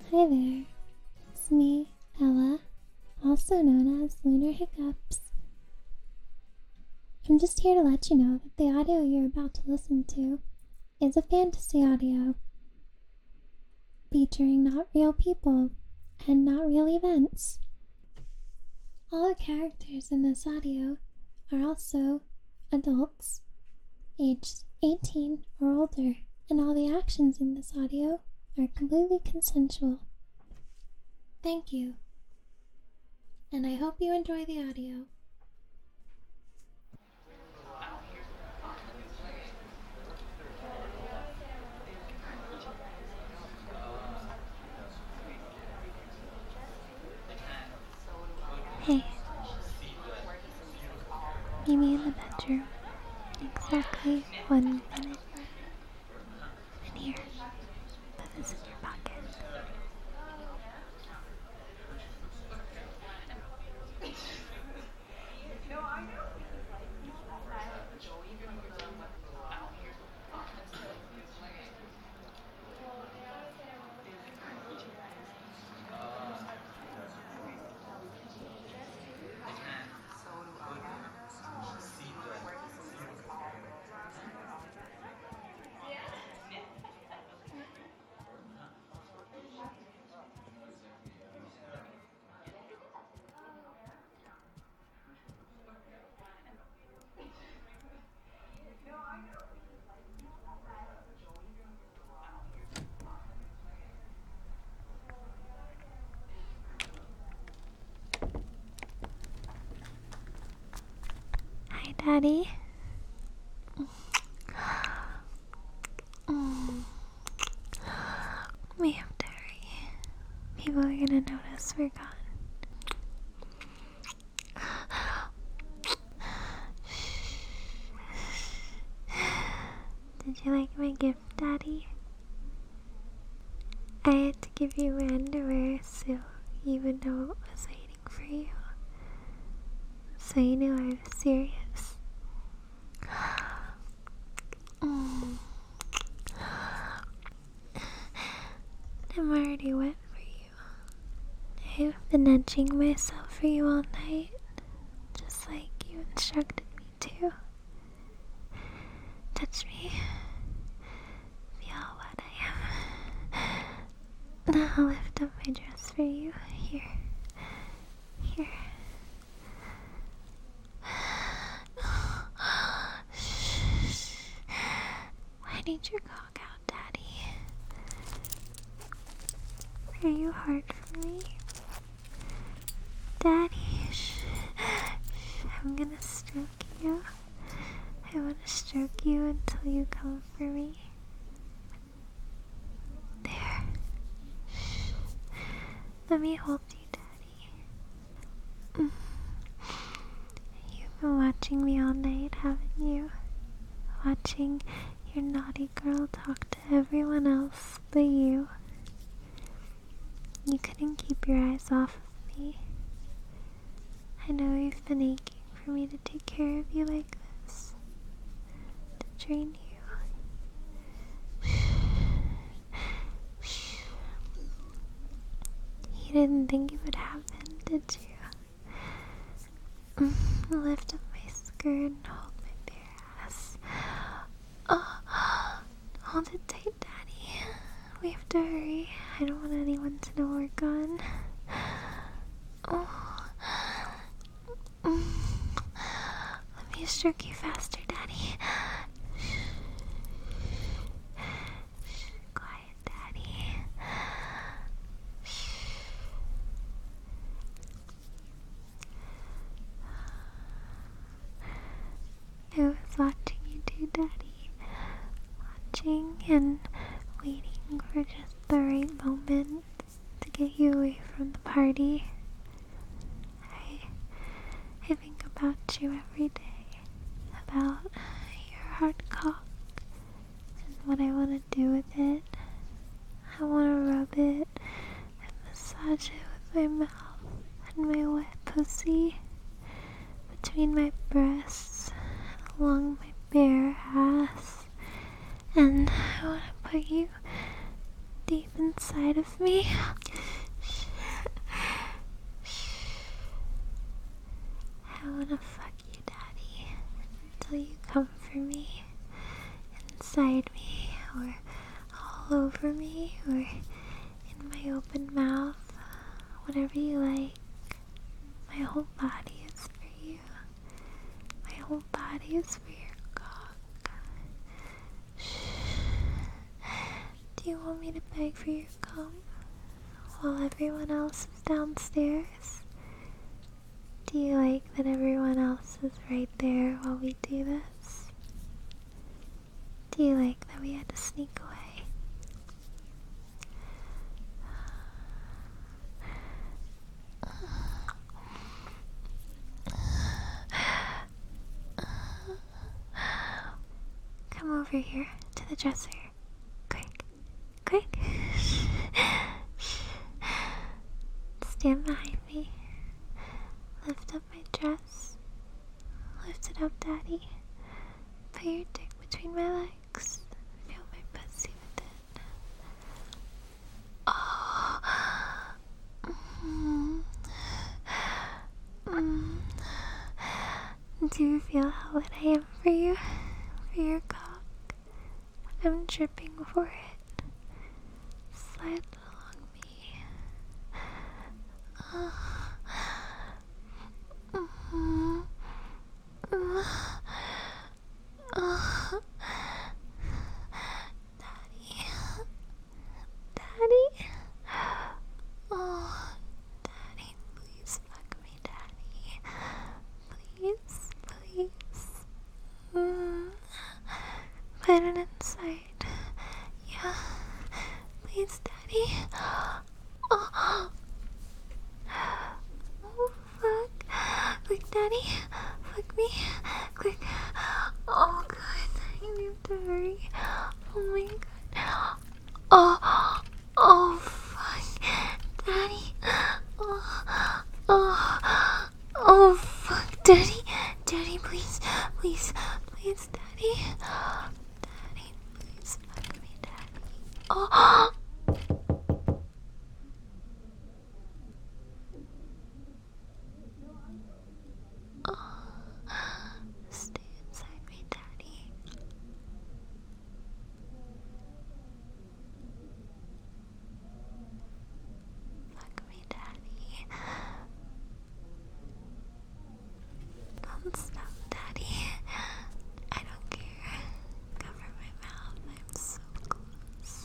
Hi there, it's me, Ella, also known as Lunar Hiccups. I'm just here to let you know that the audio you're about to listen to is a fantasy audio, featuring not real people and not real events. All the characters in this audio are also adults, aged 18 or older, and all the actions in this audio are completely consensual. Thank you, and I hope you enjoy the audio. Hey, meet me in the bedroom, exactly 1 minute. And here, put this in your pocket. Hi, Daddy. We have to hurry. People are gonna notice we're gone. Did you like my gift, Daddy? I had to give you my underwear so you would know what was waiting for you. So you knew I was serious. I'm already wet for you. I've been edging myself for you all night, just like you instructed me to. Touch me. Feel how wet I am. Now I'll lift up my dress for you. Here. Why need your cock out, Daddy? Are you hard for me? Daddy, shh. I'm gonna stroke you. I wanna stroke you until you come for me. There. Shh. Let me hold you, Daddy. You've been watching me all night, haven't you? Watching your naughty girl talk to everyone else but you. You couldn't keep your eyes off of me. I know you've been aching for me to take care of you like this. To train you. Shh. You didn't think it would happen, did you? Lift up my skirt and hold my bare ass. Oh, hold it tight, Daddy. We have to hurry. I don't want anyone to know we're gone. Oh. Let me stroke you faster, Daddy. Shh. Quiet, Daddy. Shh. I was watching you too, Daddy. Watching and waiting for just the right moment to get you away from the party. I think about you every day, about your hard cock and what I want to do with it. I want to rub it and massage it with my mouth and my wet pussy between my breasts and along my bare ass. And I want to put you deep inside of me. I wanna fuck you, Daddy, until you come for me, inside me, or all over me, or in my open mouth, whatever you like. My whole body is for you. My whole body is for your cock. Do you want me to beg for your cum while everyone else is downstairs? Do you like that everyone else is right there while we do this? Do you like that we had to sneak away? Come over here to the dresser. Quick. Quick. Stand behind me. Lift up my dress. Lift it up, Daddy. Put your dick between my legs. Feel my pussy with it. Oh. Do you feel how wet I am for you? For your cock? I'm dripping for it. Slide it along me. Daddy? Oh, Daddy, please fuck me, Daddy. Please, please. Put it inside. Yeah. Please, Daddy. Oh, fuck. Quick, Daddy. Fuck me. Quick. Oh, God. I need to hurry. Oh, my God. Oh, fuck. Daddy. Oh, fuck. Daddy. Daddy, please. Please. Please, Daddy. Daddy, please fuck me, Daddy. Oh. Stay inside me, Daddy. Fuck me, Daddy. Don't stop, Daddy. I don't care. Cover my mouth. I'm so close.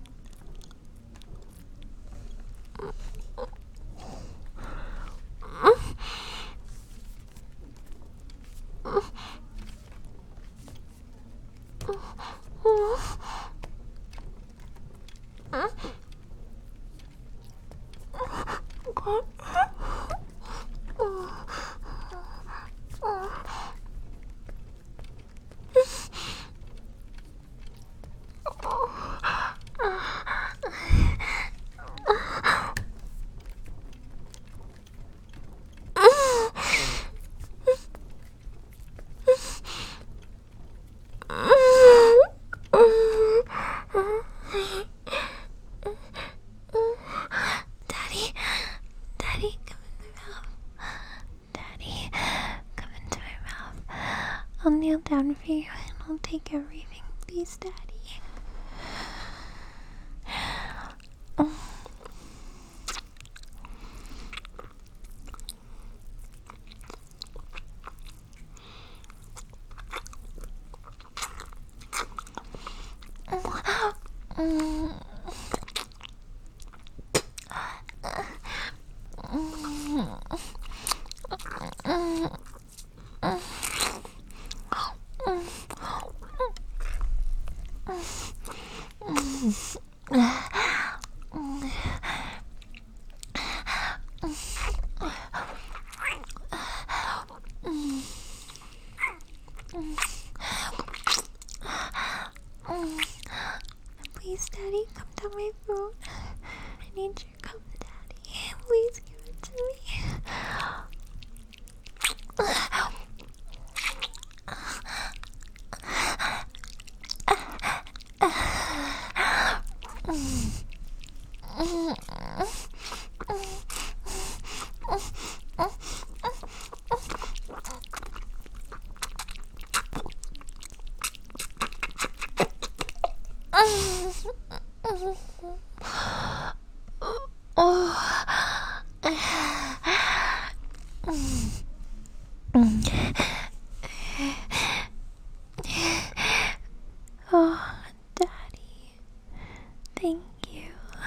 Daddy, come into my mouth. Daddy, come into my mouth. I'll kneel down for you and I'll take everything, please, Daddy. Please, Daddy, come down my throat. I need your cum, Daddy. Please give it to me. Oh, Daddy. Thank you.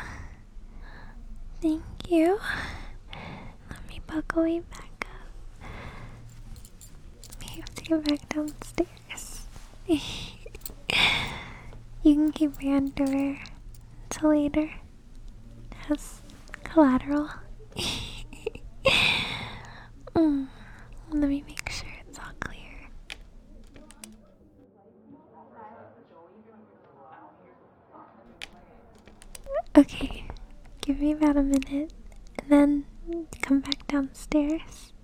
Thank you. Let me buckle you back up. We have to go back downstairs. You can keep my underwear until later as collateral. Let me make sure it's all clear. Okay, give me about a minute and then come back downstairs.